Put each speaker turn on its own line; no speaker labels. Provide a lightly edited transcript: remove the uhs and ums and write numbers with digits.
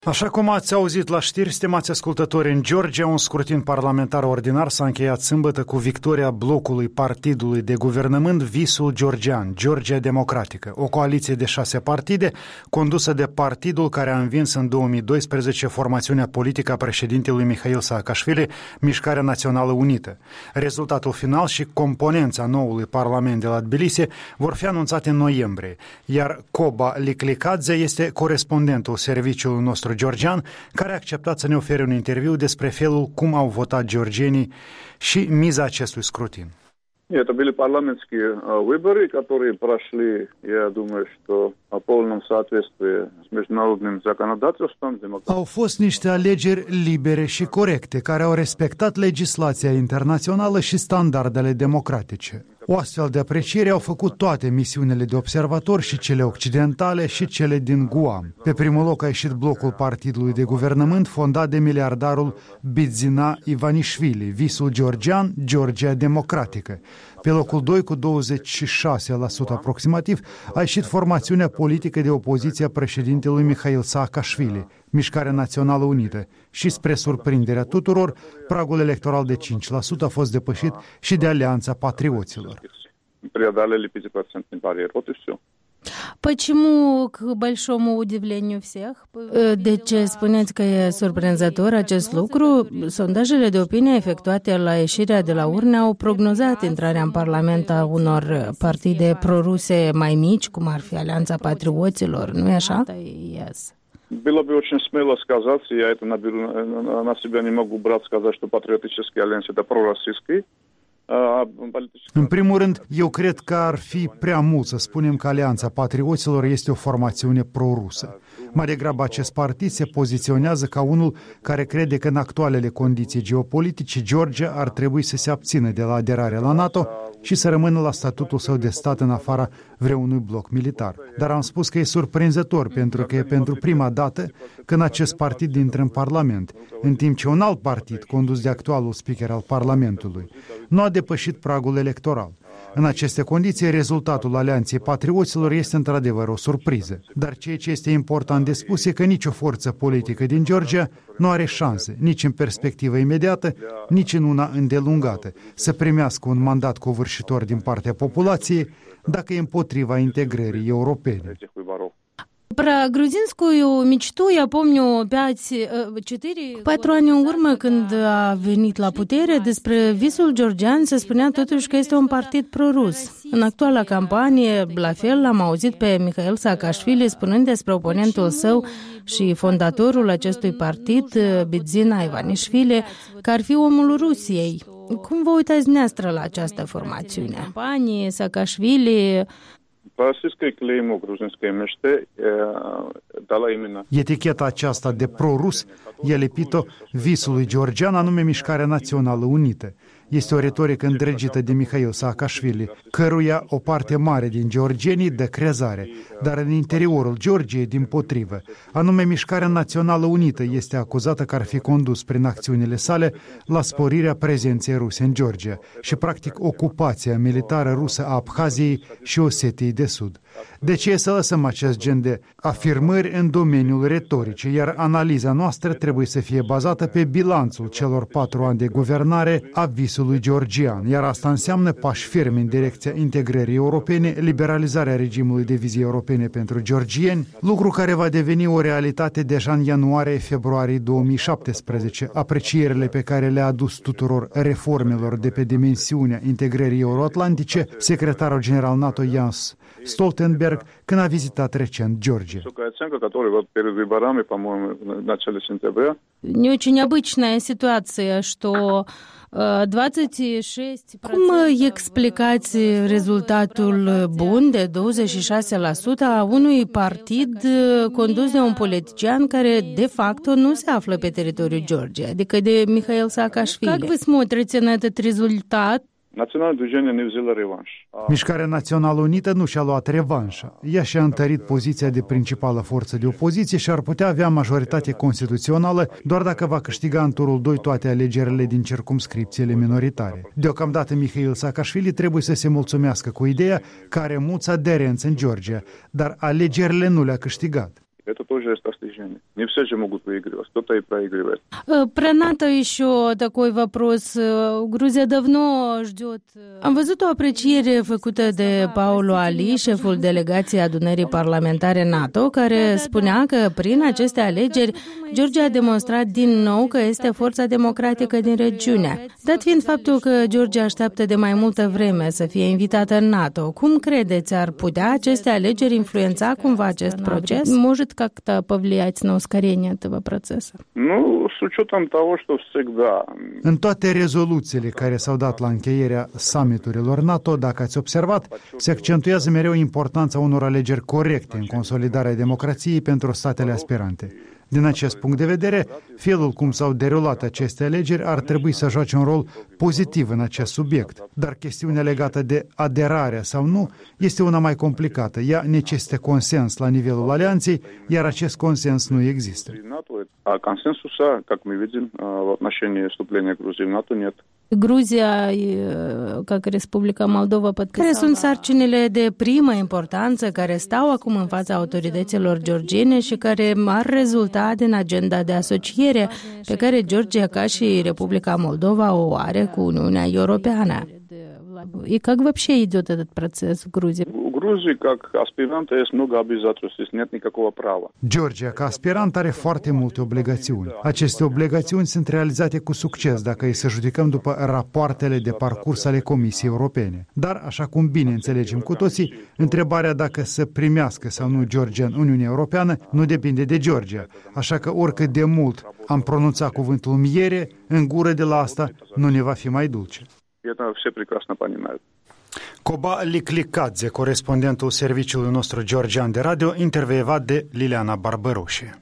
Așa cum ați auzit la știri, stimați ascultători, în Georgia un scrutin parlamentar ordinar s-a încheiat sâmbătă cu victoria blocului partidului de guvernământ Visul Georgian, Georgia Democratică, o coaliție de 6 partide condusă de partidul care a învins în 2012 formațiunea politică a președintelui Mihail Saakashvili, Mișcarea Națională Unită. Rezultatul final și componența noului parlament de la Tbilisi vor fi anunțate în noiembrie, iar Koba Liklikadze este corespondentul serviciului nostru georgian, care a acceptat să ne ofere un interviu despre felul cum au votat georgienii și miza acestui scrutin.
Это были парламентские выборы, которые прошли, я думаю, что в полном соответствии с международным законодательством.
Au fost niște alegeri libere și corecte, care au respectat legislația internațională și standardele democratice. O astfel de apreciere au făcut toate misiunile de observator, și cele occidentale și cele din Guam. Pe primul loc a ieșit blocul partidului de guvernământ fondat de miliardarul Bidzina Ivanishvili, Visul Georgian, Georgia Democratică. Pe locul 2, cu 26% aproximativ, a ieșit formațiunea politică de opoziție a președintelui Mihail Saakashvili, Mișcarea Națională Unită, și spre surprinderea tuturor, pragul electoral de 5% a fost depășit și de Alianța Patrioților.
Почему, к большому удивлению всех? De ce spuneți că e surprinzător acest lucru? Sondajele de opinie efectuate la ieșirea de la urne au prognozat intrarea în Parlament a unor partide proruse mai mici, cum ar fi Alianța Patrioților, nu-i așa?
Было бы очень смело сказать, я это на себя не могу брать, сказать, что патриотический альянс это пророссийский.
În primul rând, eu cred că ar fi prea mult să spunem că Alianța Patrioților este o formațiune prorusă. Mai degrabă, acest partid se poziționează ca unul care crede că în actualele condiții geopolitice, Georgia ar trebui să se abțină de la aderarea la NATO și să rămână la statutul său de stat în afara vreunui bloc militar. Dar am spus că e surprinzător, pentru că e pentru prima dată când acest partid intră în Parlament, în timp ce un alt partid, condus de actualul speaker al Parlamentului, nu a depășit pragul electoral. În aceste condiții, rezultatul Alianței Patrioților este într-adevăr o surpriză. Dar ceea ce este important de spus e că nicio forță politică din Georgia nu are șanse, nici în perspectivă imediată, nici în una îndelungată, să primească un mandat covârșitor din partea populației dacă e împotriva integrării europene.
Про грузинскую мечту я помню 4 ani în urmă, când a venit la putere, despre visul georgian se spunea totuși că este un partid prorus. În actuala campanie, la fel, l-am auzit pe Mihail Saakashvili spunând despre oponentul său și fondatorul acestui partid, Bidzina Ivanishvili, că ar fi omul Rusiei. Cum vă uitați dumneavoastră la această formațiune? Campanie, Saakashvili...
Eticheta aceasta de prorus e lipită visului georgian, anume Mișcarea Națională Unită. Este o retorică îndrăgită de Mihail Saakashvili, căruia o parte mare din georgienii dă crezare, dar în interiorul Georgiei, dimpotrivă, anume Mișcarea Națională Unită este acuzată că ar fi condus prin acțiunile sale la sporirea prezenței ruse în Georgia și practic ocupația militară rusă a Abhaziei și Osetiei de Sud. De ce să lăsăm acest gen de afirmări în domeniul retorice, iar analiza noastră trebuie să fie bazată pe bilanțul celor 4 ani de guvernare a visului georgian, iar asta înseamnă pași fermi în direcția integrării europene, liberalizarea regimului de vize europene pentru georgieni, lucru care va deveni o realitate deja în ianuarie-februarie 2017. Aprecierile pe care le-a adus tuturor reformelor de pe dimensiunea integrării euroatlantice, secretarul general NATO Jens Stoltenberg, când a vizitat recent Georgia.
Не очень обычная ситуация, что 26%. Cum explicați rezultatul bun de 26% a unui partid condus de un politician care de fapt nu se află pe teritoriul Georgiei, adică de Mihail Saakashvili? Как вы смотрите на этот результат?
Mișcarea Națională Unită nu și-a luat revanșa. Ea și-a întărit poziția de principală forță de opoziție și ar putea avea majoritate constituțională doar dacă va câștiga în turul 2 toate alegerile din circumscripțiile minoritare. Deocamdată Mihail Saakashvili trebuie să se mulțumească cu ideea că are mulți aderenți în Georgia, dar alegerile nu le-a câștigat.
Это тоже есть достижение. Не все же могут выигрывать, кто-то и проигрывает.
Про НАТО еще такой вопрос. Gruzia давно ждет. Am văzut o apreciere făcută de Paolo Ali, șeful delegației adunării parlamentare NATO, care spunea că prin aceste alegeri Georgia a demonstrat din nou că este forța democratică din regiune. Dat fiind faptul că Georgia așteaptă de mai multă vreme să fie invitată în NATO, cum credeți, ar putea aceste alegeri influența cumva acest proces? Может как-то повлиять на ускорение этого процесса?
Ну, с учетом того, что всегда...
În toate rezoluțiile care s-au dat la încheierea summiturilor NATO, dacă ați observat, se accentuează mereu importanța unor alegeri corecte în consolidarea democrației pentru statele aspirante. Din acest punct de vedere, felul cum s-au derulat aceste alegeri ar trebui să joace un rol pozitiv în acest subiect, dar chestiunea legată de aderarea sau nu este una mai complicată. Ea necesită consens la nivelul alianței, iar acest consens nu există.
А консенсуса, как мы видим, в отношении вступления Грузии в НАТО нет.
Gruzia, ca Republica Moldova, care sunt sarcinile de primă importanță care stau acum în fața autorităților georgiene și care ar rezulta din agenda de asociere pe care Georgia, ca și Republica Moldova, o are cu Uniunea Europeană. И как вообще идет этот процесс в Грузии?
У Грузии, как аспиранта, есть много обязательств, здесь нет никакого права.
Georgia, ca aspirant, are foarte multe obligațiuni. Aceste obligațiuni sunt realizate cu succes dacă îi să judecăm după rapoartele de parcurs ale Comisiei Europene. Dar, așa cum bine înțelegem cu toții, întrebarea dacă să primească sau nu Georgia în Uniunea Europeană nu depinde de Georgia. Așa că oricât de mult am pronunțat cuvântul miere, în gură de la asta nu ne va fi mai dulce.
Это все прекрасно понимают.
Coba Liclicadze, corespondentul serviciului nostru georgian de radio, intervievat de Liliana Barbăroșe.